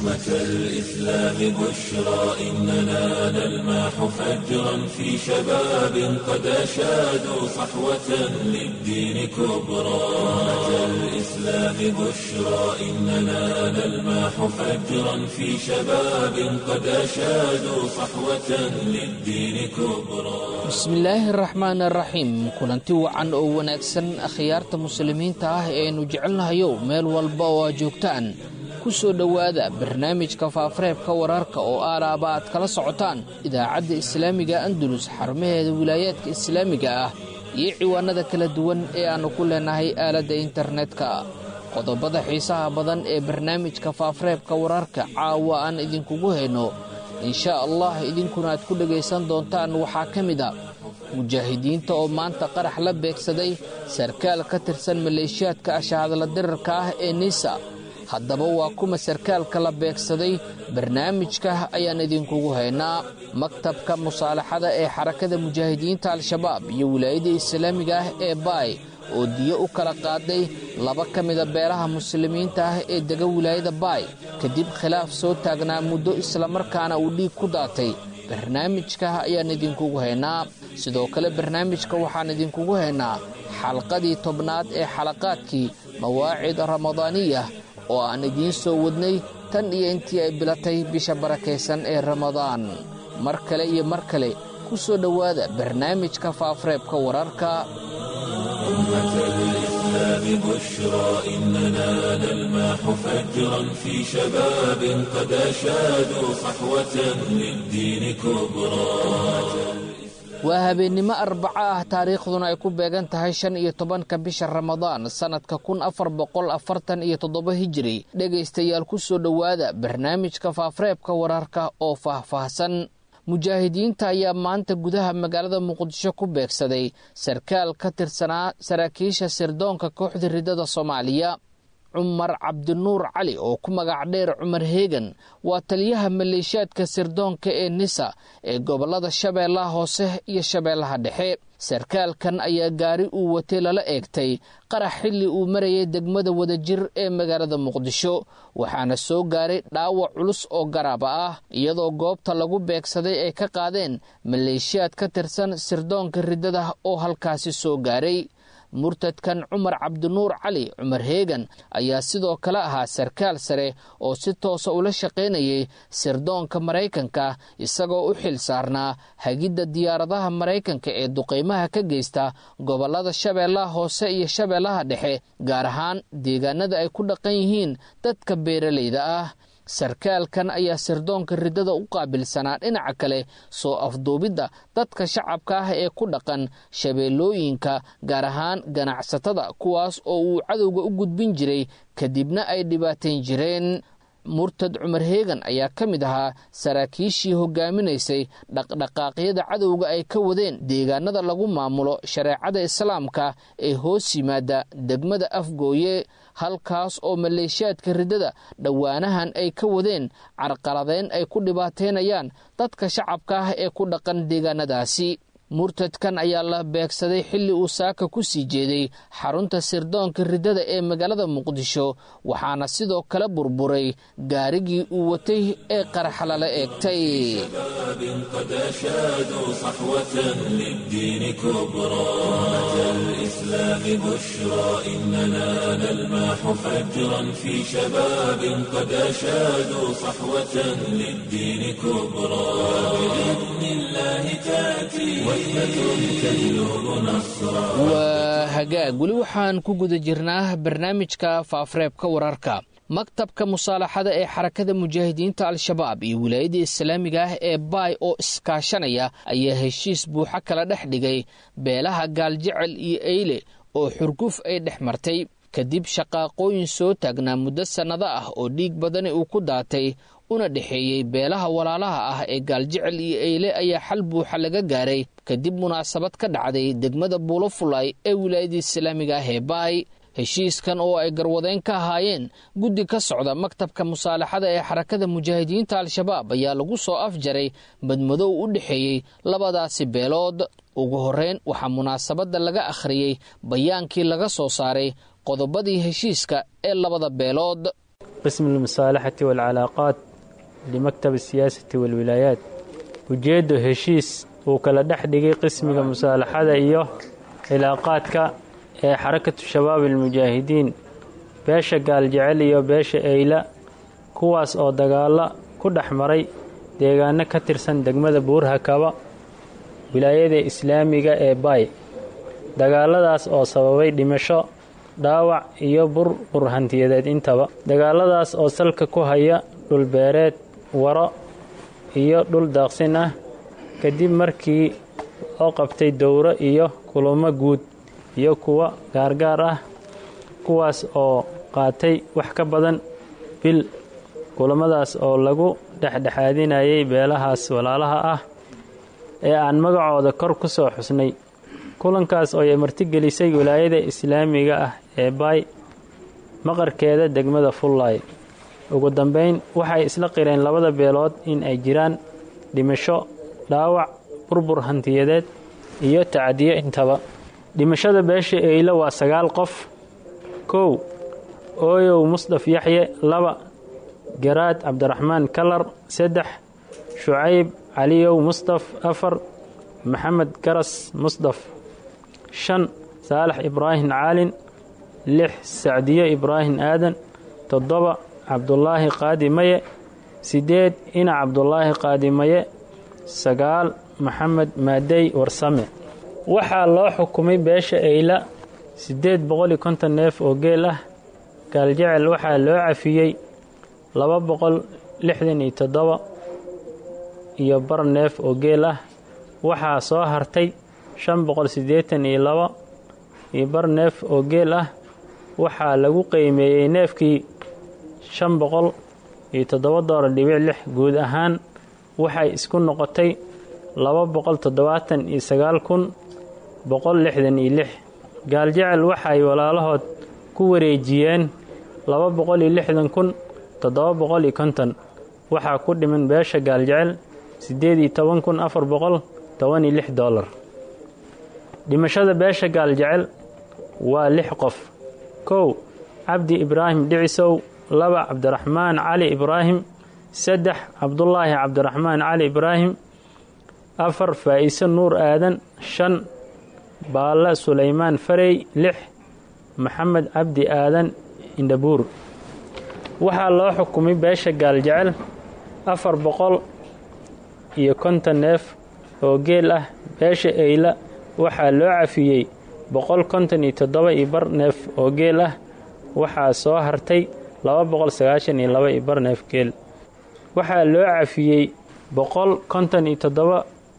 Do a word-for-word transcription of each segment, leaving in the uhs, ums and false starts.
أمة الإسلام بشرى إننا نلمح فجرا في شباب قد أشادوا صحوة للدين كبرى أمة الإسلام بشرى إننا نلمح فجرا في شباب قد أشادوا صحوة للدين كبرى بسم الله الرحمن الرحيم kulanti wacan oo wanaagsan akhyaarta muslimiinta ah ee aynu jecelnahayo meel walba oo aad joogtaan ku soo dhowaada barnaamijka faafareebka wararka oo aalaaba aad kala socotaan idaacadda islaamiga andalus xarumaheeda wilaayaadka islaamiga ah iyo ciwaanada kala duwan ee aanu ku leenahay aaladda internetka qodobada xiisaha badan ee barnaamijka faafareebka wararka caawa aan idinkugu hayno insha allah idinkuna aad ku dhagaysan doontaan waxaa ka mid ah mujaahidiinta oo maanta qarax la beegsaday sarkaal ka tirsan maleeshiyaadka ashaadla dirarka ah ee nisa haddaba waa kuma sarkaalka la beegsaday barnaamijka ayaan idinkugu haynaa maktabka musaalaxada ee xarakada mujaahidiinta al-shabaab iyo wilaayada islaamiga ah ee baay oo diyo u kala qaaday laba ka mida beelaha muslimiinta ah ee dega wilaayada baay kadib khilaaf soo taagnaa muddo islamarkaana uu dhiig ku daatay barnaamijka ayaan idinkugu haynaa sidoo kale barnaamijka waxaan idinkugu haynaa xalqadii tobnaad ee xalaqaadkii mawaacid ramadaaniya oo aan idiin soo wadnay tan iyo intii ay bilatay bisha barakaysan ee ramadaan mar kale iyo mar kale ku soo dhowaada barnaamijka faafareebka wararka أمة الإسلام بشرى إننا نلمح فجرا في شباب قد أشادوا صحوة للدين كبرى waa habeennimo arbaco ah taariikhduna ay ku beegan tahay shan iyo tobanka bisha ramadaan sannadka kun afar boqol afartan iyo toddoba hijiri dhegaystayaal ku soo dhowaada barnaamijka faafareebka wararka oo faahfaahsan mujaahidiinta ayaa maanta gudaha magaalada muqdisho ku beegsaday sarkaal ka tirsanaa saraakiisha sirdoonka kooxda ridada soomaaliya cumar cabdinuur cali oo ku magac dheer cumar heegan waa taliyaha maleeshiyaadka sirdoonka ee nisa ee gobollada shabeellaha hoose iyo shabeellaha dhexe sarkaalkan ayaa gaari uu watay lala eegtay qarax xilli uu marayay degmada wadajir ee magaalada muqdisho waxaana soo gaaray dhaawac culus oo garaaba ah iyadoo goobta lagu beegsaday ay ka qaadeen maleeshiyaad ka tirsan sirdoonka ridada oo halkaasi soo gaaray murtadkan cumar cabdinuur cali cumar heegan ayaa sidoo kale ahaa sarkaal sare oo si toosa ula shaqaynayay sirdoonka maraykanka isagoo u xil saarnaa hagidda diyaaradaha maraykanka ee duqaymaha ka geysta gobollada shabeellaha hoose iyo shabeellaha dhexe gaar ahaan deegaanada ay ku dhaqan yihiin dadka beeralayda ah sarkaalkan ayaa sirdoonka ridada u qaabilsanaa dhinaca kale soo afduubidda dadka shacabka ah ee ku dhaqan shabeellooyinka gaar ahaan ganacsatada kuwaas oo uu cadowga u gudbin jiray kadibna ay dhibaatayn jireen murtad cumar heegan ayaa ka mid ahaa saraakiishii hogaaminaysay dhaqdhaqaaqyada cadowga ay ka wadeen deegaanada lagu maamulo shareecada islaamka ee hoos yimaada degmada afgooye halkaas oo maleeshiyaadka ridada dhowaanahan ay ka wadeen carqaladeyn ay ku dhibaateynayaan dadka shacabka ah ee ku dhaqan deegaanadaasi murtadkan ayaa la beegsaday xilli uu saaka ku sii jeeday xarunta sirdoonka ridada ee magaalada muqdisho waxaana sidoo kale burburay gaarigii uu watay ee qaraxa lala eegtay قد أشادوا صحوة للدين كبرى أمة الإسلام بشرى إننا نلمح فجرا في شباب قد أشادوا صحوة للدين كبرى بإذن الله تأتي waa hagaag weli waxaan ku guda jirnaa barnaamijka faafareebka wararka maktabka musaalaxada ee xarakada mujaahidiinta al-shabaab iyo wilaayada islaamiga ah ee baay oo iskaashanaya ayaa heshiis buuxa kala dhex dhigay beelaha gaaljecel iyo eyle oo xurguf ay dhex martay kadib shaqaaqooyin soo taagnaa muddo sannado ah oo dhiig badani uu ku daatay una dhexeeyey beelaha walaalaha ah ee gaaljecel iyo eyle ayaa xal buuxa laga gaaray kadib munaasabad ka dhacday degmada buulofulay ee wilaayada islaamiga ah ee baay heshiiskan oo ay garwadeyn ka ahaayeen guddi ka socda maktabka musaalaxada ee xarakada mujaahidiinta al-shabaab ayaa lagu soo afjaray badmadow u dhexeeyey labadaasi beelood ugu horreyn waxaa munaasabadda laga akhriyey bayaankii laga soo saaray qodobadii heshiiska ee labada beelood qism almusaalaxati waalcalaaqaat limaktab asiyaasati waalwilaayaat. ujeeddo heshiis uu kala dhex dhigay qismiga musaalaxada iyo cilaaqaadka ee xarakatu shabaab almujaahidiin beesha gaaljecel iyo beesha eyla, kuwaas oo dagaalo ku dhex maray deegaano ka tirsan degmada buurhakaba wilaayada islaamiga ee baay. dagaaladaas oo sababay dhimasho, dhaawac iyo burbur hantiyadeed intaba. dagaaladaas oo salka ku haya dhul beereed, waro iyo dhul daaqsin ah, kadib markii loo qabtay dowro iyo kulamo guud iyo kuwa gaargaar ah, kuwaas oo qaatay wax ka badan bil. kulamadaas oo lagu dhexdhexaadinayay beelahaas walaalaha ah ee aan magacooda kor ku soo xusnay. kulankaas oo ay martigelisay wilaayada islaamiga ah ee baay maqarkeeda degmada fullaay. ugu dambeyn waxay isla qireen labada beelood in ay jiraan dhimasho, dhaawac, burbur hantiyadeed iyo tacadiyo intaba. dhimashada beesha eylo waa sagaal qof. kow ooyow musdaf yaxye. laba garaad cabdiraxmaan kalar. saddex shucayb caliyow musdaf. afar maxamed garas musdaf. shan saalax ibraahim caalin. lix sacdiyo ibraahim aadan. toddoba cabdulaahi qaadi maye. sideed ina cabdulaahi qaadi maye. sagaal maxamed maadey warsame. waxaa loo xukumay beesha eyla siddeed boqol iyo konton neef oo geel ah. gaaljecel waxaa loo cafiyey laba boqol lixdan iyo toddoba iyo bar neef oo geel ah. waxaa soo hartay shan boqol siddeetan iyo laba iyo bar neef oo geel ah. waxaa lagu qiimeeyey neefkii shan boqol iyo toddoba doolar dhibic lix. guud ahaan waxay isku noqotay laba boqol toddobaatan iyo sagaal kun boqol lixdan iyo lix. gaaljecel waxay walaalahood ku wareejiyeen laba boqol iyo lixdan kun toddoba boqol iyo konton. waxaa ku dhiman beesha gaaljecel siddeed iyo toban kun afar boqol toban iyo lix doolar. dhimashada beesha gaaljecel waa lix qof. kow cabdi ibraahim dhicisow. laba cabdiraxmaan cali ibraahim. saddex cabdulaahi cabdiraxmaan cali ibraahim. afar faa'iise nuur aadan. shan baalla sulaymaan farey. lix maxamed cabdi aadan indhabuur. waxaa loo xukumay beesha gaaljecel afar boqol iyo konton neef oo geel ah. beesha eyla waxaa loo cafiyey boqol konton iyo toddoba iyo bar neef oo geel ah. waxaa soo hartay laba boqol sagaashan iyo laba iyo bar neef geel. waxaa loo cafiyey boqol konton iyo toddoba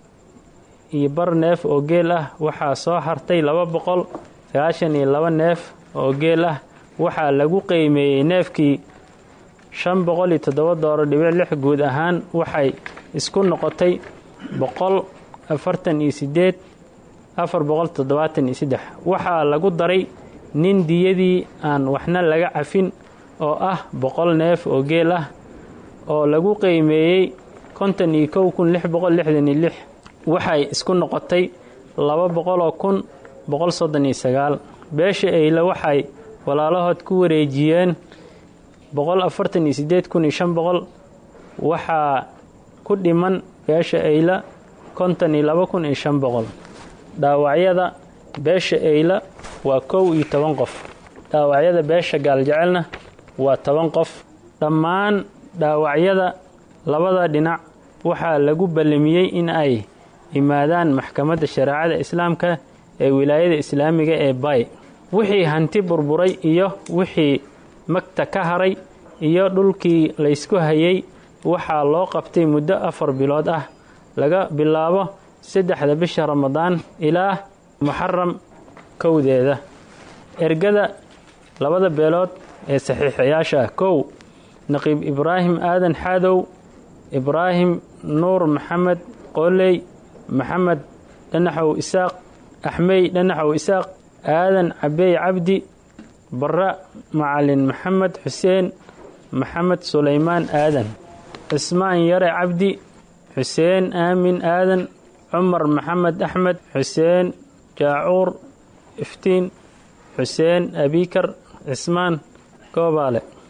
iyo bar neef oo geel ah. waxaa soo hartay laba boqol sagaashan iyo laba neef oo geel ah. waxaa lagu qiimeeyey neefkii shan boqol iyo toddoba doolar dhibic lix. guud ahaan waxay isku noqotay boqol afartan iyo siddeed afar boqol toddobaatan iyo saddex. waxaa lagu daray nin diyadii aan waxna laga cafin oo ah boqol neef oo geel ah oo lagu qiimeeyey konton iyo kow kun lix boqol lixdan iyo lix. waxay isku noqotay laba boqoloo kun boqol soddon iyo sagaal. beesha eyla waxay walaalahood ku wareejiyeen boqol afartan iyo siddeed kun iyo shan boqol. waxaa ku dhiman beesha eyla konton iyo laba kun iyo shan boqol. dhaawacyada beesha eyla waa kow iyo toban qof. dhaawacyada beesha gaaljecelna waa toban qof. dhammaan dhaawacyada labada dhinac waxaa lagu ballamiyey in ay yimaadaan maxkamadda shareecada islaamka ee wilaayada islaamiga ee baay. wixii hanti burburay iyo wixii magta ka haray iyo dhulkii laysku hayay waxaa loo qabtay muddo afar bilood ah laga bilaabo saddexda bisha ramadaan ilaa muxaram kowdeeda. ergada labada beelood ee saxiixayaasha ah: kow naqiib ibraahim aadan xaadow, ibraahim nuur maxamed qooley, maxamed dhanaxow isaaq, axmey dhanaxow isaaq, aadan cabeey cabdi, barra macalin maxamed xuseen, maxamed sulaymaan aadan, cismaan yare cabdi, xuseen aamin aadan, cumar maxamed axmed, xuseen jaacuur iftiin, xuseen abikar cismaan goobaale.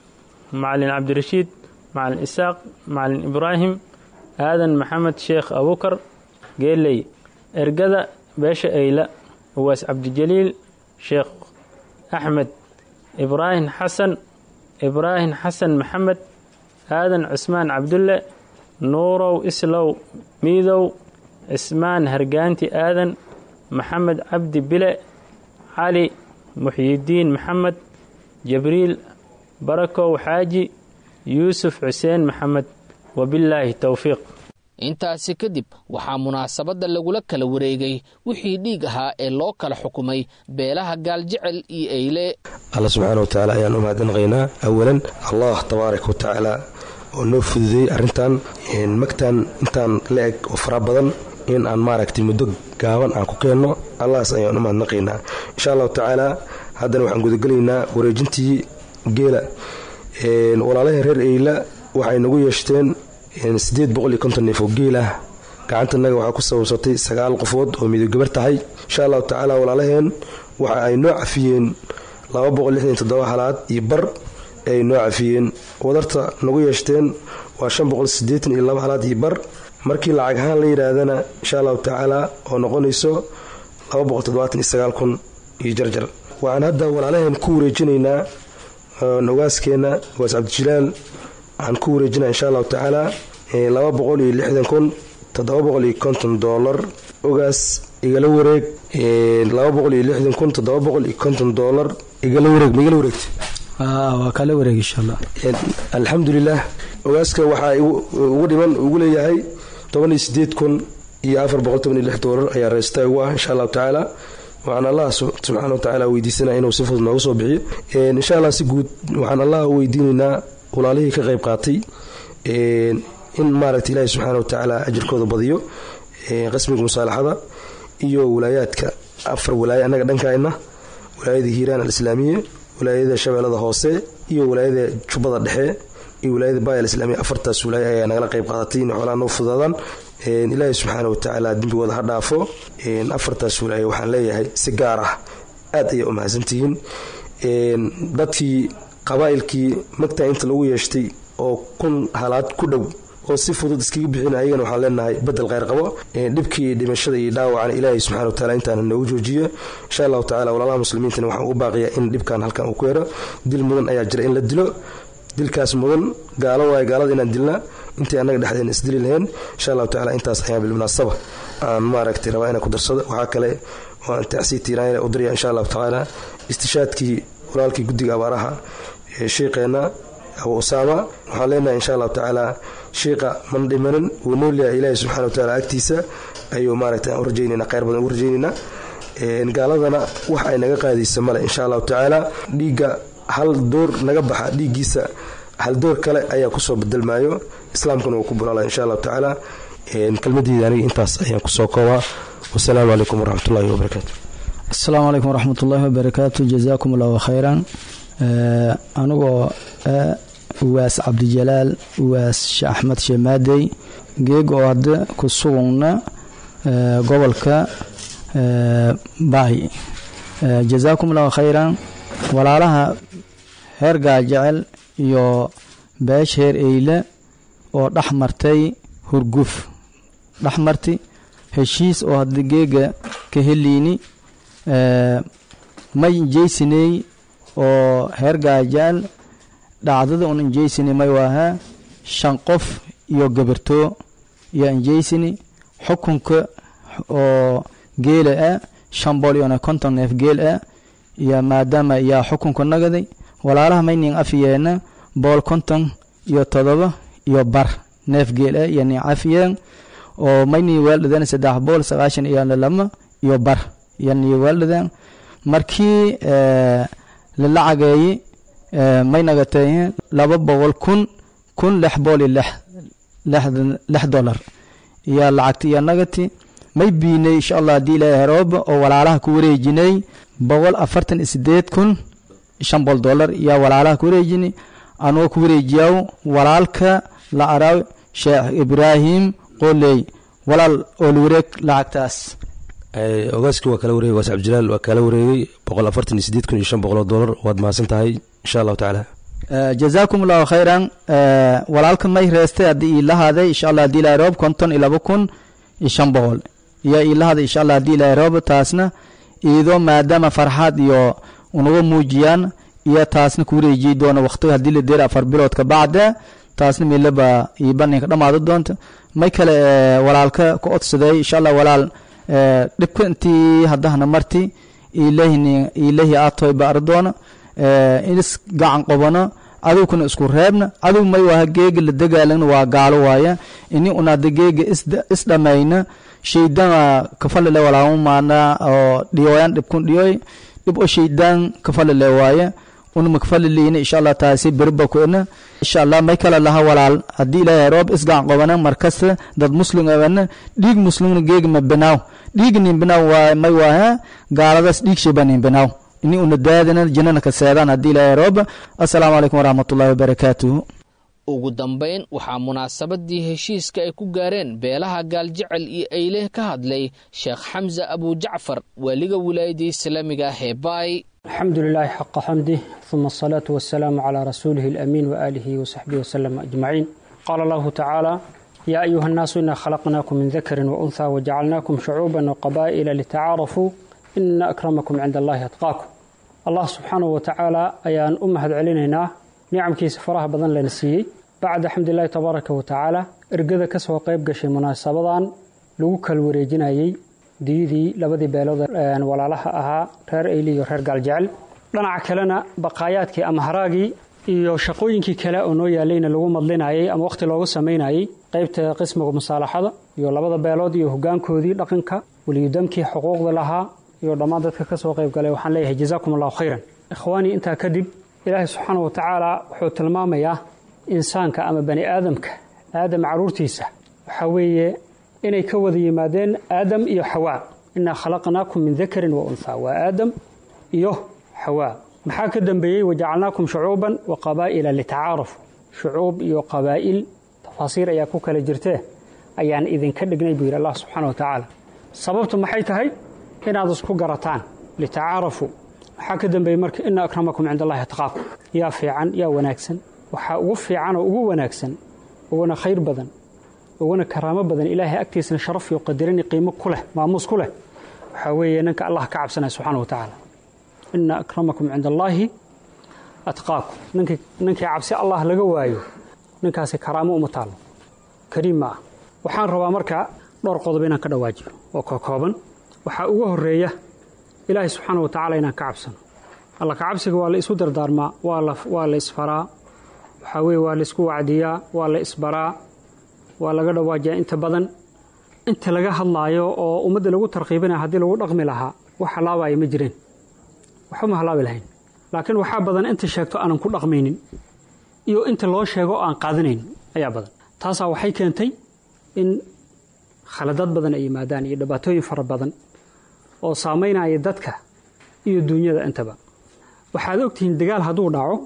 macalin cabdirashiid macalin isaaq macalin ibraahim aadan maxamed sheekh abukar geeley ergada beesha eyla uwaas cabdijaliil sheekh axmed ibraahim xasan ibraahim xasan maxamed aadan cusmaan cabdulle nuurow islow miidow cismaan hargaanti aadan maxamed cabdi bile cali muxyidiin maxamed jibriil barakow xaaji yuusuf xuseen maxamed wabillaahi towfiiq intaasi kadib waxaa munaasabadda lagula kala wareegay wixii dhiig ahaa ee loo kala xukumay beelaha gaaljecel iyo eyle. alla subxaana wa tacaala ayaan u mahadnaqaynaa awalan allah tabaaraka wa tacaala oo noo fududeeyey arrintan magtan intaan la eg oo fara badan in aan maaragtay muddo gaaban aan ku keenno allahaas ayaan u mahadnaqaynaa insha allahu tacaala. haddana waxaan gudagelaynaa wareejintii geela. walaalaheen reer eyla waxay nagu yeeshteen siddeed boqol iyo konton neef oo geel ah. gacantanaga waxaa ku sababsatay sagaal qofood oo midab gabar tahay. insha allahu tacaala walaalaheen waxa ay noo cafiyeen laba boqol lixdan iyo toddoba halaad iyo bar ay noo cafiyeen. wadarta nagu yeeshteen waa shan boqol siddeetan iyo laba halaad iyo bar. markii lacag ahaan la yidhaahdana insha allahu tacaala oo noqonayso laba boqol toddobaatan iyo sagaal kun iyo jarjar. waxaan hadda walaalaheen ku wareejinaynaa nogaaskeenna ugaas cabdijilaal waxaan ku wareejinaa insha allahu tacaala laba boqol iyo lixdan kun toddoba boqol iyo konton doolar. ogaas igala wareeg laba boqol iyo lixdan kun toddoba boqol iyo konton doolar igala wareeg ma igala wareegta waa kala wareeg insha allah. alxamdulilah. ogaaska waxaa ugu dhiman ugu leeyahay toban iyo siddeed kun iyo afar boqol toban iyo lix doolar ayaa reesta ugu ah insha allahu tacaala. waxaan allah subxaana wa tacaala weydiisanaa inuu si fudud nooga soo bixiyo insha allah. si guud waxaan allah weydiinaynaa walaalihii ka qayb qaatay in maaragta ilaahi subxaana wa tacaala ajirkooda badiyo. qasmiga musaalaxada iyo walaayaadka afar walaaye annaga dhankayna walaayada hiiraan alislaamiya, walaayada shabeellada hoose iyo walaayada jubbada dhexe iyo walaayada baaya alislaamiya. afartaas walaaye ayaa nagala qayb qaadatay in xoolaha noo fudaadaan. ilaahi subxaana wa tacaala dembigooda ha dhaafo. afartaas walaaye waxaan leeyahay si gaar ah aad ayay u mahadsantihiin. dadkii qabaa'ilkii magtaa inta lagu yeeshtay oo kun halaad ku dhow oo si fudud iskaga bixin ayagana waxaan leenahay bedel khayr qabo. dhibkii dhimashada iyo dhaawacana ilaahay subxana wa taala intaana noogu joojiyo insha allahu tacala. walaalaha muslimiintana waxaan ugu baaqiyaa in dhibkan halkan uu ku yaro. dil mudan ayaa jira in la dilo. dilkaas mudan gaalo waaye gaalada inaan dilna intii annaga dhexdeen isdili lahayn insha allahu tacala. intaas ayaan bilmunaasaba aan maaragtay rabaa inaan ku darsado. waxaa kale waan tacsii tiiraanyle u diraya insha allahu tacaala istishaadkii walaalkii guddiga abaaraha sheekheena abu usaama. waxaan leenahay insha allahu tacaala shiiqa man dhimanin wuu noolyahay ilaahi subxana wa tacaala agtiisa ayuu maaragtay aan u rajaynayna khayr badan ugu rajaynaynaa. gaaladana wax ay naga qaadaysa male insha allahu tacaala. dhiigga hal door naga baxa dhiiggiisa hal door kale ayaa kusoo bedelmaayo. islaamkuna wuu ku bulaala insha allahu tacaala. kelmadeyda aniga intaas ayaan kusoo koobaa. wasalaamu calaykum waraxmatullahi wabarakaatu. asalaamu calaykum waraxmatullaahi wabarakaatu. jazaakum allahu khayran. anigoo uwaas cabdijalaal uwaas sheekh axmed sheemaadey geeg oo hadda ku sugugna gobolka baay. jazaakum allahu khayran. walaalaha heer gaajecel iyo beesh heer eyle oo dhex martay hurguf dhex marti heshiis oo hadda geega ka heliini may jeysiney oo heer gaajecel dhacdada un injeysini may waahaa shan qof iyo gabartoo iyo injeysini xukunka oo geela ah shan bool iyo konton neef geel ah iyo maadaama yaa xukunka nagaday walaalaha maynin afiyeena bool konton iyo todoba iyo bar neef geel ah iyo nin afiyeen oo mayni weeldadeen saddex bool sagaashan iyo lama iyo bar iyo nin weeldadeen markii la lacageeyay may nagatay laba boqol kun kun lix bool iyo lix lix dollar iyo lacagti iyo nagati may biinay insha allah hadii ilaahay herooba oo walaalaha ku wareejinay boqol afartan iyo sideed kun shan bool dollar iyo walaalaha ku wareejinay anoo ku wareejiyaa walaalka la araw sheekh ibraahim qoley walaal oo wareeg lacagtaas. ogaaskii waa kala wareegay waas cabdijilaal waa kala wareegay boqol afartan iyo sideed kun iyo shan boqol dollar. waad mahadsan tahay insha allahu tacaala. جزاكم الله خيرا walaalka may reestay hadii ila haday insha Allah hadii la roob konton iyo laba kun iyo shan boqol ya ila haday insha Allah hadii la roob taasna iido maadaama farxad iyo unuga muujiyaan iyo taasna ku wareejii doona waqti hadii la deer afar bilood ka bacda taasna meelaba iibaninka dhamaado doonta may kale walaalka ku odsaday insha Allah walaal dhibka intii hadana marti ilaahini ilaahi aatoy baardoona inis gacan qabana aduu kuna isku reebna aduu may waa geega la dagaalana waa gaalo waaya ini una dageega is dhamayna sheeydana kafalale walaa maana oo dhiyoyan dhibkun dhiyoy dib oo sheeydan kafalale waaya una makfalaleena insha Allah taasi birba ku ina insha Allah may kala laha walaal hadii ilaahay roob is gacan qabana markas dad muslim awana dhiig muslimna geega ma banaaw dhiignin banaaw waa may waa gaaladaas dhiig sheebanin banaaw ini una daadana jannada ka seedaan hadii ilaahay roob assalaamu alaykum waraxmatullaahi wabarakaatuh ugu dambeyn waxaa munaasabadii heshiiska ay ku gaareen beelaha gaaljecel iyo eyleh ka hadlay Sheekh Xamza Abu Jacfar waliga wilaayada islaamiga ah ee Baay alxamdulillahi xaqqa xamdi thumma as-salaatu was-salaamu ala rasuulihi al-amiin wa alihi wa sahbihi wa sallam ajmaciin qala Allahu ta'ala ya ayyuha an-naasu inna khalaqnaakum min dhakarin wa untha wa ja'alnaakum shu'uuban wa qabaa'ila lita'aarafu inna akramakum 'inda Allahi atqaakum Allah subhanahu wa ta'ala ayaan u mahad celinaynaa nicamkiisa faraha badan la siiyay bacda xamdillahi tabaaraka wa ta'ala ergada ka soo qayb gashay munaasabadan lagu kala wareejinayay diidii labadii beelood ee walaalaha ahaa reer Eyli iyo reer Gaaljecel dhinaca kalena baqaayaadkii ama haraagii iyo shaqooyinkii kale oo noo yaalayna lagu madlinayay ama waqti loogu sameynayay qaybta qismiga musaalaxada iyo labada beelood iyo hogaankoodii dhaqanka waliyadamkii xuquuqda lahaa iyo dhammaan dadka ka soo qayb galay waxaan leeyahay jazaakumullahu khayran ikhwaani inta kadib ilaahay subhanahu wa ta'ala wuxuu tilmaamayaa insaanka ama bani aadamka aadam caruurtiisa waxa weeye inay ka wada yimaadeen aadam iyo xawaa inna khalaqnaakum min dhakarin wa untha wa aadam iyo xawaa maxaa ka dambeeyay waja'alnaakum shu'uuban wa qabaa'ila lita'aarafu shu'uub iyo qabaa'il tafasiir ayaa ku kala jirtee ayaan idin ka dhignay buu Allah subhanahu wa ta'ala sababtu maxay tahay inaad isku garataan lita'aarafu waxa ka dambeeyay marka inna akramakum 'inda Allahi atqaakum yaa fiican yaa wanaagsan waxa ugu fiican oo ugu wanaagsan uguna khayr badan uguna karaamo badan ilaahay agtiisana sharaf iyo qadarin qiimo ku leh maamuus ku leh waxa weeye ninka Allah ka cabsanay subhanahu wa ta'ala inna akramakum 'inda Allahi atqaakum ninka ninka cabsi Allah laga waayo ninkaasi karaamo uma taalo kariima waxaan rabaa marka dhowr qodob inaan ka dhawaajiyo oo ka kooban waxa ugu horeeya ilaahay subhanahu wa ta'ala inaan ka cabsano Allah ka cabsiga waa la isu dardaarmaa waa la waa la isfaraa waxa weeye waa la isku wacdiyaa waa la isbaraa waa laga dhawaajiyaa inta badan inta laga hadlaayo oo ummadda lagu tarqiibinayo hadii lagu dhaqmi lahaa waxa laabay ma jireen waxa ma halaabi lahayn laakiin waxa badan inta sheegto aanan ku dhaqmaynin iyo inta loo sheego aan qaadanayn ayaa badan taas waxay keentay in khaladad badan ay yimaadaan iyo dhibaatooyin fara badan oo saameynaya dadka iyo dunyada intaba waxaad ogtihiin dagaal haduu dhaco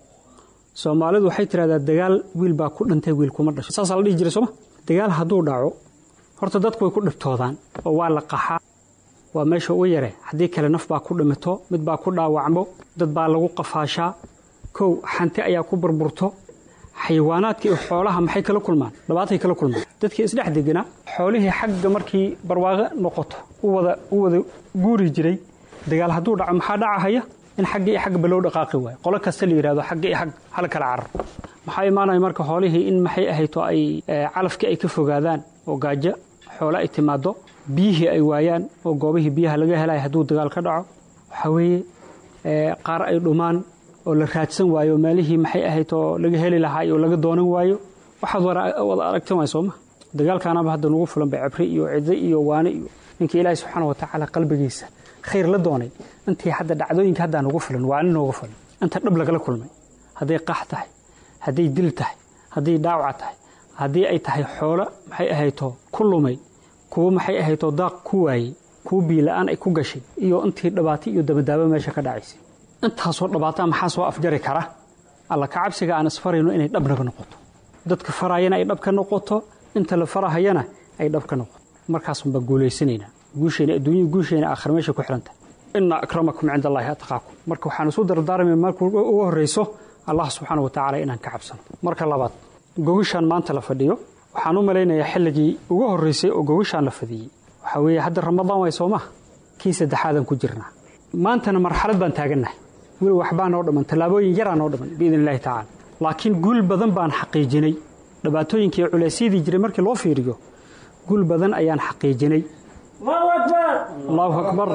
Soomaalidu waxay tiraahdaa dagaal wiil baa ku dhintay wiil kuma dhasho saas la dhigi jiray Soomaa dagaal haduu dhaco horta dadku way ku dhibtoodaan oo waa la qaxa waa meesha u yare hadii kale naf baa ku dhimato mid baa ku dhaawacmo dad baa lagu qafaashaa kow xanti ayaa ku burburto xayawaanaadka iyo xoolaha maxay kala kulmaan dhabaatay kala kulmaan dadkii isdhex degana xoolihii xagga markii barwaaqo noqoto u wada u wada guuri jiray dagaal haduu dhaco maxaa dhacaya in xagga iyo xagga baloo dhaqaaqi way qolo kasta la yiraahdo xagga iyo xag hal kala carar maxay imaanay marka xoolihii in maxay ahayto ay calafka ay ka fogaadaan oo gaajo xoolo ay timaado biyihii ay waayaan oo goobihii biyaha laga helay haduu dagaal ka dhaco waxa weeye qaar ay dhumaan oo la raadsan waayo meelihii maxay ahayto laga heli lahaa iyo laga doonan waayo waxaad wada aragteen way Soomaa dagaalkaanaba hadda nagu fulan bay cabri iyo ciido iyo waana iyo ninkii Ilaahay subhanahu wa ta'ala qalbigiisa khayr la doonay intii hadda dhacdooyinka hadda nagu fulan waana nagu fulan inta dhab laga kulmay haday qax tahay haday dil tahay haday dhaawac tahay haday ay tahay xoolo maxay ahayto kulumay kuwa maxay ahayto daaq ku waayay kuwa biilaan ay ku gashay iyo intii dhibaato iyo dabadaaba meesha ka dhacaysay intaasoo dhabaata maxaa soo afjari kara alla ka cabsiga aan isfarayno inay dhabnaba noqoto dadka farayana ay dhab ka noqoto inta la farahayana ay dhab ka noqoto markaas un ba guuleysanayna guusheena adduunyo guusheena aakhir meesha ku xiranta inna akramakum 'inda Allahi atqaakum marka waxaan soo dardaarmay markuu ugu horeyso allah subxaanahu wa tacaala inaan ka cabsano marka labaad gogashaan maanta la fadhiyo waxaan u malaynayaa xilligii ugu horreysay oo gogashaan la fadhiyey waxaa weeye hadda ramadaan way soo maha kii saddexaadan ku jirnaa maantana marxalad baan taagannahay weli waxbaa noo dhamman tallaabooyin yaraa noo dhamman biidn illahi tacaala laakiin guul badan baan xaqiijinay dhibaatooyinkii culeysyadii jiray markii loo fiiriyo guul badan ayaan xaqiijinay allahu akbar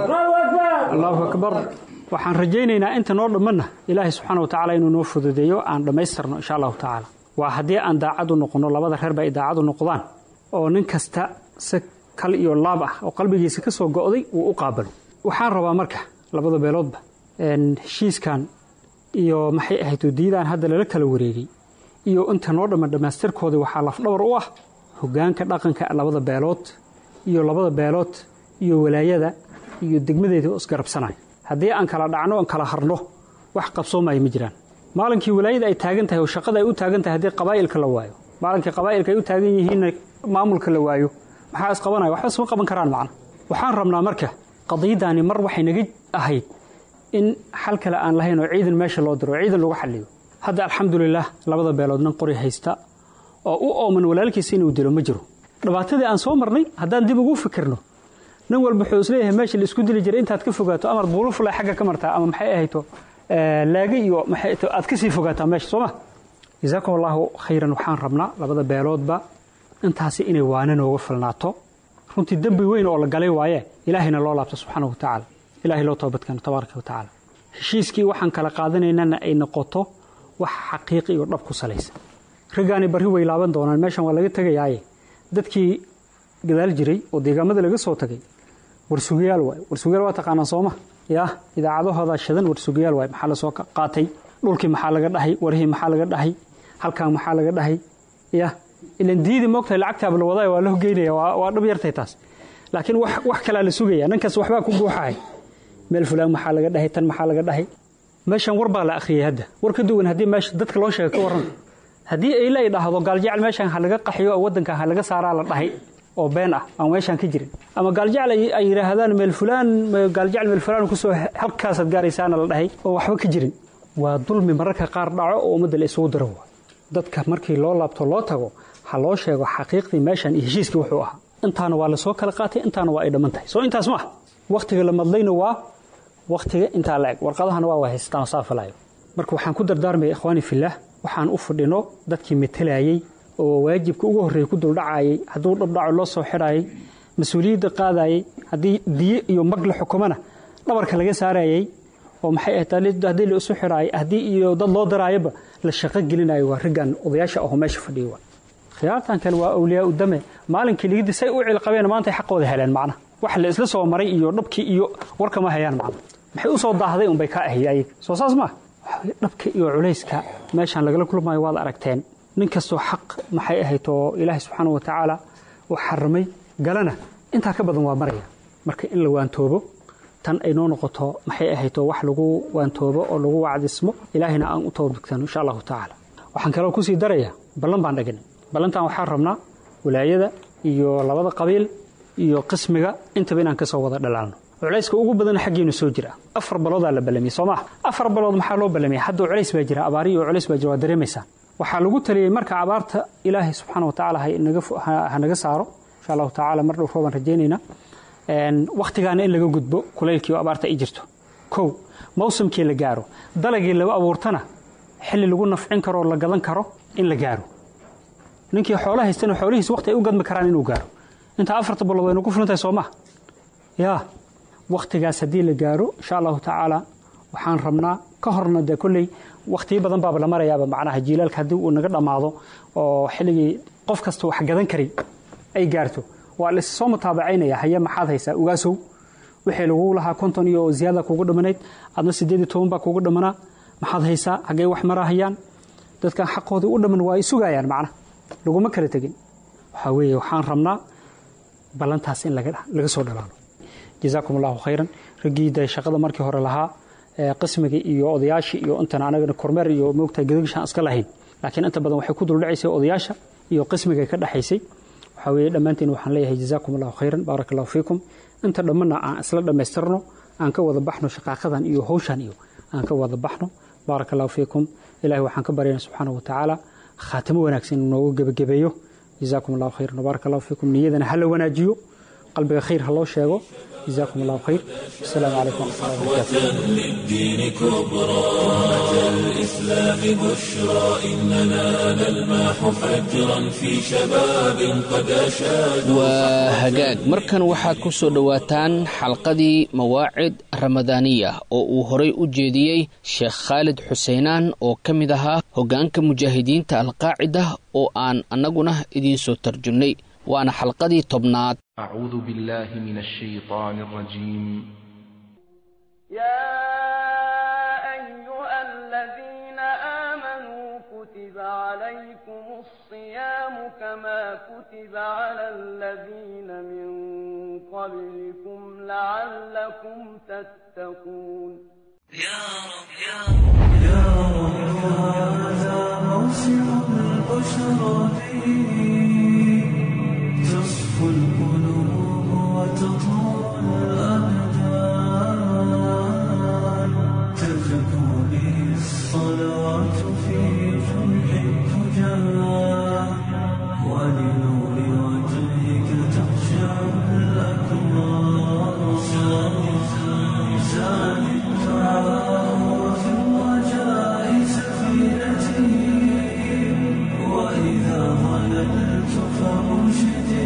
allahu akbar waxaan rajaynaynaa inta noo dhammanna ilaahay subxaana wa tacaala inuu noo fududeeyo aan dhammaystirno insha allahu tacaala waa haddii aan daacad u noqonno labada reerba ay daacad u noqdaan oo nin kasta si kal iyo laab ah oo qalbigiisa ka soo go'day uu u qaabalo waxaan rabaa marka labada beeloodba heshiiskan iyo maxay ahayd diidaan hadda lala kala wareegay iyo inta noo dhamman dhammaystirkooda waxaa lafdhabar u ah hoggaanka dhaqanka labada beelood iyo labada beelood iyo walaayada iyo degmadeeda oo isgarabsanaya haddii aan kala dhacno aan kala harno wax qabsoomaya ma jiraan maalinkii walaayada ay taagan tahay oo shaqada ay u taagan tahay haddii qabaa'ilka la waayo maalinkii qabaa'ilka ay u taagan yihiinna maamulka la waayo maxaa isqabanaya waxba isma qaban karaan macna waxaan rabnaa marka qadiyadaani mar waxay naga ahayd in xal kale aan lahayn oo ciidan meesha loo diro ciidan lagu xalliyo hadda alxamdulilah labada beelood nin qori haysta oo u ooman walaalkiisa inuu dilo ma jiro dhibaatadii aan soo marnay haddaan dib ugu fikirno nin walba wuxuu isleeyahay meesha la isku dili jiray intaad ka fogaato amar buulo fulay xagga ka martaa ama maxay ahayto laaga iyo maxay aad ka sii fogaataa meesha sooma jazaakum allahu khayran waxaan rabnaa labada beeloodba intaasi inay waana nooga filnaato runtii dambi weyn oo la galay waaye ilaahayna loo laabto subxaanahu wa tacaala ilaahay loo toobadkeeno tabaaraka wa tacaala heshiiskii waxaan kala qaadanaynana ay noqoto wax xaqiiqi iyo dhab ku salaysan ragaani barri way laaban doonaan meeshan waa laga tegayaaye dadkii gadaal jiray oo deegaamada laga soo tagay warsugayaal waay warsugayaal waa taqaanaa sooma yaa idaacadahooda shidan warsugayaal waay maxaa la soo qaatay dhulkii maxaa laga dhahay warihii maxaa laga dhahay halkaan maxaa laga dhahay yaa ilan diidi moogtahay lacagtaaba la wadaay waa la hogeynaya waa dhab yartay taas laakiin wax wax kalaa la sugaya ninkaas waxbaa ku guuxahay meel fulaan maxaa laga dhahay tan maxaa laga dhahay meeshan war baa la akhriyay hadda war ka duwan haddii meesha dadka loo sheego ka warran haddii ay la idhaahdo gaaljecel meeshan ha laga qaxiyo oo waddanka ha laga saaraa la dhahay oo been ah aan meeshan ka jirin ama gaaljecel ay yiraahdaan meel fulaan gaaljecel meel fulaan ku soo halkaasaad gaaraysaana la dhahay oo waxba ka jirin waa dulmi mararka qaar dhaco oo ummadda la isugu daro dadka markii loo laabto loo tago ha loo sheego xaqiiqdii meeshan iyo heshiiskii wuxuu ahaa intaana waa la soo kala qaatay intaana waa ay dhamman tahay soo intaas ma ah waqtiga la madlayna waa waqtiga intaa la eg warqadahana waa waa haystaan saafalayo marka waxaan ku dardaarmay ikhwaani fillah waxaan u fadhino dadkii metelayay oo waajibka ugu horreeyay ku dul dhacayay hadduu dhabdhaco loo soo xidhaayay mas-uuliyadda qaadayay haddii diye iyo mag la xukumana dhabarka laga saarayay oo maxay ahayd haddii la isu xidhaayay haddii iyo dad loo daraayaba la shaqo gelinayo waa raggan odayaasha ahoo meesha fadhiyo khiyaartan kale waa awliyaa u dame maalinkii ligidi say u cilqabeen maanta xaqooda heleen macna wax la isla soo maray iyo dhabkii iyo warka ma hayaan macna maxay u soo daahday un bay ka ahayay soo saas ma dhabka iyo culayska meeshan lagala kulmayo waad aragteen nin kastoo xaq maxay ahayd oo ilaahay subxaanahu wa tacaala uu xarimay galana intaa ka badan waa maraya marka in la waantoobo tan ay noo noqoto maxay ahayd oo wax lagu waantoobo oo lagu wacdismo ilaahayna aan u toobadkeeno insha allahu tacaala waxaan kaloo kusii darayaa ballan baan dhagnay ballantan waxaan rabnaa walaayada iyo labada qabiil iyo qismiga intaba inaan ka soo wada dhalaalno culayska ugu badan xaggeenu soo jira afar baloodaa la ballamiyey soo maaha afar balood maxaa loo ballamiyey hadda culays baa jira abaari iyo culays baa jira waa dareemaysaa waxaa lagu taliyey marka abaarta ilaahay subxaana wa tacaala ha naga saaro insha allahu tacaala mar dhow roobaan rajaynaynaa wakhtigaana in laga gudbo kulaylkii oo abaarta ay jirto kow mawsimkii la gaaro dalagii laba abuurtana xilli lagu nafcin karo oo la gadan karo in la gaaro ninkii xoolo haystana xoolihiis waqti ay u gadmi karaan inuu gaaro inta afarta balood waynu ku filantahay soo maha yaa waqtigaas haddii la gaaro insha allahu tacaala waxaan rabnaa ka horna dee kolley waqtiyo badan baaba la marayaaba macnaha jiilaalka haddii uu naga dhammaado oo xilligii qof kasta wax gadan karay ay gaarto waa la soo mutaabacaynaya haye maxaad haysaa ugaasow wixii lagu lahaa konton iyo ziyaada kugu dhamanayd adna sideed iyo toban baa kugu dhamanaa maxaad haysaa xaggee wax marahayaan dadkan xaqoodii u dhamman waa ay sugayaan macnaha laguma kala tegin waxaa weeye waxaan rabnaa ballantaas in laga laga soo dhalaalo jazaakum allahu khayran ragiida shaqada markii hore lahaa qismiga iyo odayaasha iyo intan anagana kormeer iyo moogta gadagashaan iska lahayn laakiin inta badan waxay ku dul dhacaysay odayaasha iyo qismiga ka dhaxaysay waxaa weeye dhammaantiin waxaan leeyahay jazaakum allahu khayran baarakallahu fiikum inta dhammaanna aan isla dhammaystirno aan ka wada baxno shaqaaqadan iyo hawshan iyo aan ka wada baxno baaraka allahu fiikum ilaahay waxaan ka baryaynaa subxaanahu wa tacaala khaatimo wanaagsan inuu noogu gebagabeeyo jazaakum allahu khayran baaraka allahu fiikum niyadana ha la wanaajiyo qalbiga khayr ha loo sheego جزاكم الله خير السلام عليكم ورحمة الله وبركاته للدين كبرى أمة الإسلام بشرى إننا نلمح فجرا في شباب قد أشادوا وهجاج مركن waxaad ku soo dhawaataan xalqadii mawaacid ramadaaniya oo uu horay u jeediyey Sheekh Khalid Xuseenan oo kamid ahaa hogaanka mujaahidiinta al-Qaacida oo aan anaguna idin soo tarjumnay وانا حلقتي تبنات أعوذ بالله من الشيطان الرجيم يا أيها الذين آمنوا كتب عليكم الصيام كما كتب على الذين من قبلكم لعلكم تتقون يا رب يا رب يا رب هذا موسم البشرى تصفو القلوب وتطول الأبدان تزكو به الصلوات في جمح الفجار ولنور وجهك تخشع الأكبار زاد الدعاء وفي الرجاء سفينتي وإذا ظللت فأرشدي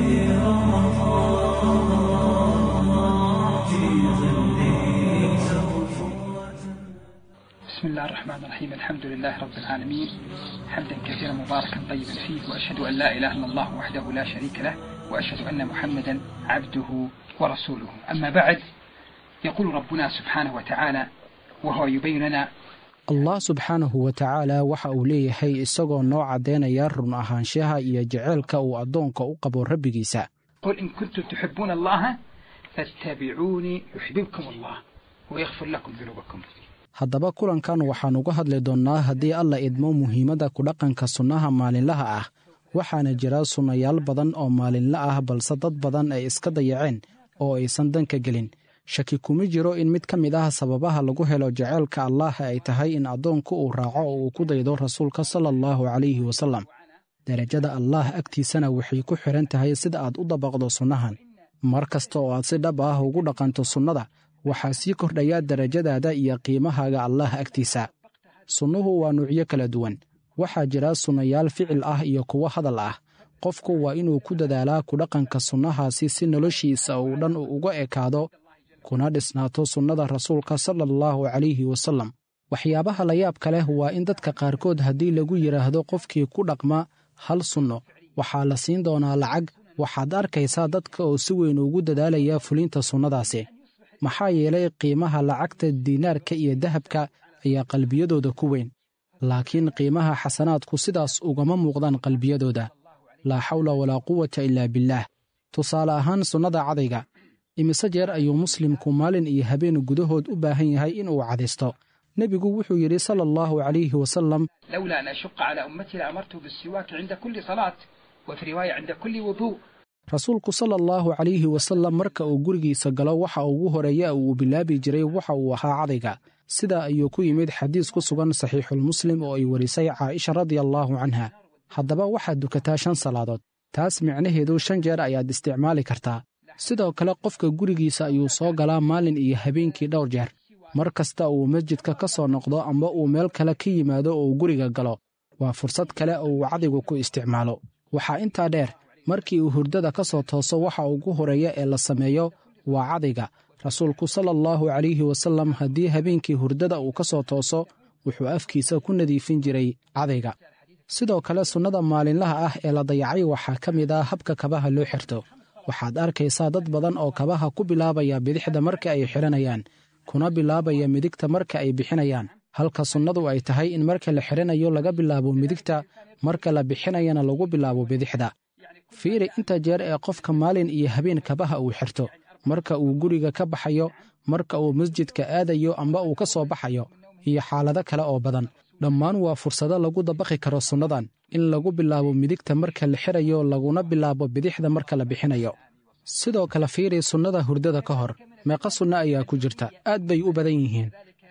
بسم الله الرحمن الرحيم الحمد لله رب العالمين حمدا كثيرا مباركا طيبا فيه وأشهد أن لا إله إلا الله وحده لا شريك له وأشهد أن محمدا عبده ورسوله أما بعد يقول ربنا سبحانه وتعالى وهو يبين لنا allah subxaanahu wa tacaala waxa uu leeyahay isagoo noo caddaynaya run ahaanshaha iyo jaceylka uu addoonka u qabo rabbigiisa qul in kuntum tuxibuuna allaha fattabicuunii yuxbibkum allah wayakfir lakum dunuubakum haddaba kulankan waxaan uga hadli doonnaa haddii alla idmo muhiimadda ku dhaqanka sunnaha maalinlaha ah waxaana jira sunnayaal badan oo maalinla ah balse dad badan ay iska dayaceen oo aysan danka gelin shaki kuma jiro in mid ka mid ah sababaha lagu helo jaceylka allaah ay tahay in addoonku uu raaco oo uu ku daydo rasuulka sala allahu calayhi wasallam derajada allaah agtiisana waxay ku xidhan tahay sida aad u dabaqdo sunnahan mar kasta oo aad si dhab ah ugu dhaqanto sunnada waxaa sii kordhaya derajadaada iyo qiimahaaga allaah agtiisa sunnuhu waa nuucyo kala duwan waxaa jira sunnayaal ficil ah iyo kuwo hadal ah qofku waa inuu ku dadaalaa ku dhaqanka sunnahaasi si noloshiisa uu dhan uga ekaado kuna dhisnaato sunnada rasuulka sala allahu calayhi wasallam waxyaabaha la yaabka leh waa in dadka qaarkood haddii lagu yidhaahdo qofkii ku dhaqma hal sunno waxaa la siin doonaa lacag waxaad arkaysaa dadka oo si weyn ugu dadaalaya fulinta sunnadaasi maxaa yeelay qiimaha lacagta diinaarka iyo dahabka ayaa qalbiyadooda ku weyn laakiin qiimaha xasanaadku sidaas ugama muuqdaan qalbiyadooda laa xawla walaa quwata ilaa billaah tusaale ahaan sunnada cadayga imise jeer ayuu muslimku maalin iyo habeen gudahood u baahan yahay inuu cadaysto nebigu wuxuu yidhi sala allahu calayhi wasallam lowlaa an ashuqa calaa ummatii la amartu bisiwaaki cinda kulli salaat wa fii riwaaya cinda kulli wuduu rasuulku sala allahu calayhi wasallam marka uu gurigiisa galo waxa ugu horeeya uu bilaabi jiray waxa uu ahaa cadayga sidaa ayuu ku yimid xadiis ku sugan saxiixulmuslim oo ay warisay caaisha radiallaahu canha haddaba waxaad dukataa shan salaadood taas micnaheedu shan jeer ayaad isticmaali kartaa sidoo kale qofka gurigiisa ayuu soo galaa maalin iyo habeenkii dhowr jeer mar kasta uu masjidka ka soo noqdo amba uu meel kale ka yimaado oo uu guriga galo waa fursad kale oo uu cadaygu ku isticmaalo waxaa intaa dheer markii uu hurdada ka soo tooso waxa ugu horeeya ee la sameeyo waa cadayga rasuulku sala allahu calayhi wasallam haddii habeenkii hurdada uu ka soo tooso wuxuu afkiisa ku nadiifin jiray cadayga sidoo kale sunnada maalinlaha ah ee la dayacay waxaa ka mid ah habka kabaha loo xirto waxaad arkaysaa dad badan oo kabaha ku bilaabaya bidixda marka ay xidhanayaan kuna bilaabaya midigta marka ay bixinayaan halka sunnadu ay tahay in marka la xidhanayo laga bilaabo midigta marka la bixinayana lagu bilaabo bidixda fiiri inta jeer ee qofka maalin iyo habeen kabaha uu xirto marka uu guriga ka baxayo marka uu masjidka aadayo amba uu ka soo baxayo iyo xaalado kale oo badan dhammaan waa fursado lagu dabaqi karo sunnadan in lagu bilaabo midigta marka la xirayo laguna bilaabo bidixda marka la bixinayo sidoo kale fiiri sunnada hurdada ka hor meeqa sunno ayaa ku jirta aad bay u badan yihiin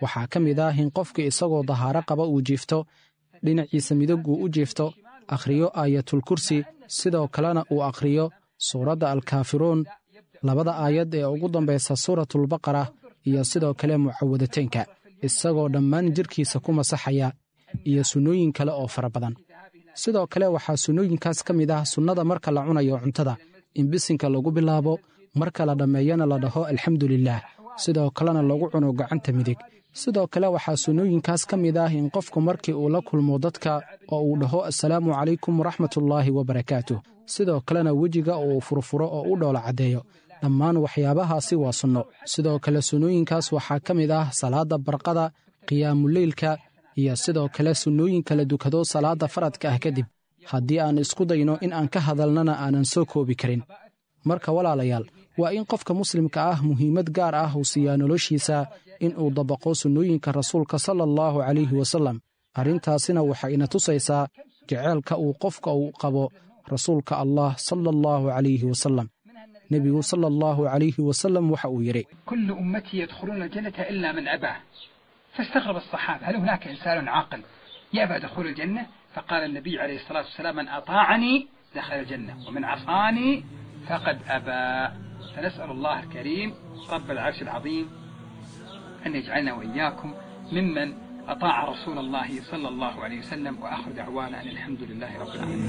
waxaa ka mid ah in qofka isagoo dahaaro qaba uu jiifto dhinaciisa midig uu u jiifto akhriyo aayatulkursi sidoo kalena uu akhriyo suuradda alkaafiruun labada aayad ee ugu dambaysa suuratulbaqara iyo sidoo kale mucawadateynka isagoo dhammaan jidhkiisa ku masaxaya iyo sunnooyin kale oo fara badan sidoo kale waxaa sunnooyinkaas ka mid ah sunnada marka la cunayo cuntada in bisinka lagu bilaabo marka la dhammeeyana la dhaho alxamdulilaah sidoo kalena lagu cuno gacanta midig sidoo kale waxaa sunnooyinkaas ka mid ah in qofku markii uu la kulmo dadka oo uu dhaho assalaamu calaykum waraxmatullaahi wabarakaatuh sidoo kalena wejiga uu furfuro oo u dhoola caddeeyo dhammaan waxyaabahaasi waa sunno sidoo kale sunnooyinkaas waxaa ka mid ah salaadda barqada qiyaamuleylka iyo sidoo kale sunnooyin kala dukado salaadda faradka ah kadib haddii aan isku dayno in aan ka hadalnana aanan soo koobi karin marka walaalayaal waa in qofka muslimka ah muhiimad gaar ah uu siiyaa noloshiisa in uu dabaqo sunnooyinka rasuulka sala allahu calayhi wasallam arrintaasina waxay ina tusaysaa jaceylka uu qofka uu qabo rasuulka allah sala allahu calayhi wasallam nebigu sala allahu calayhi wasallam waxa uu yidhi كل أمتي يدخلون الجنة إلا من أباه فاستغرب الصحابة هل هناك إنسان عاقل يأبى دخول الجنة فقال النبي عليه الصلاة والسلام من أطاعني دخل الجنة ومن عصاني فقد أبى فنسأل الله الكريم رب العرش العظيم أن يجعلنا وإياكم ممن أطاع رسول الله صلى الله عليه وسلم وآخر دعوانا أن الحمد لله رب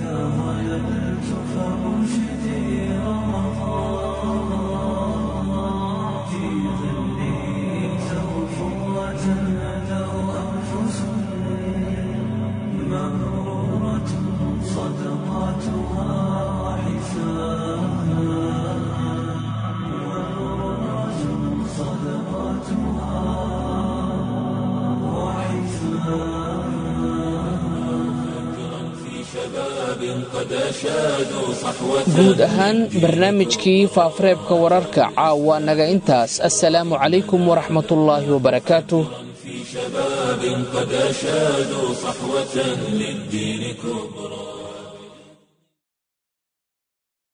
guud ahaan barnaamijkii faafareebka wararka caawa naga intaas assalaamu calaykum waraxmatullaahi wabarakaatuh شباب قد أشادوا صحوة للدين كبرى.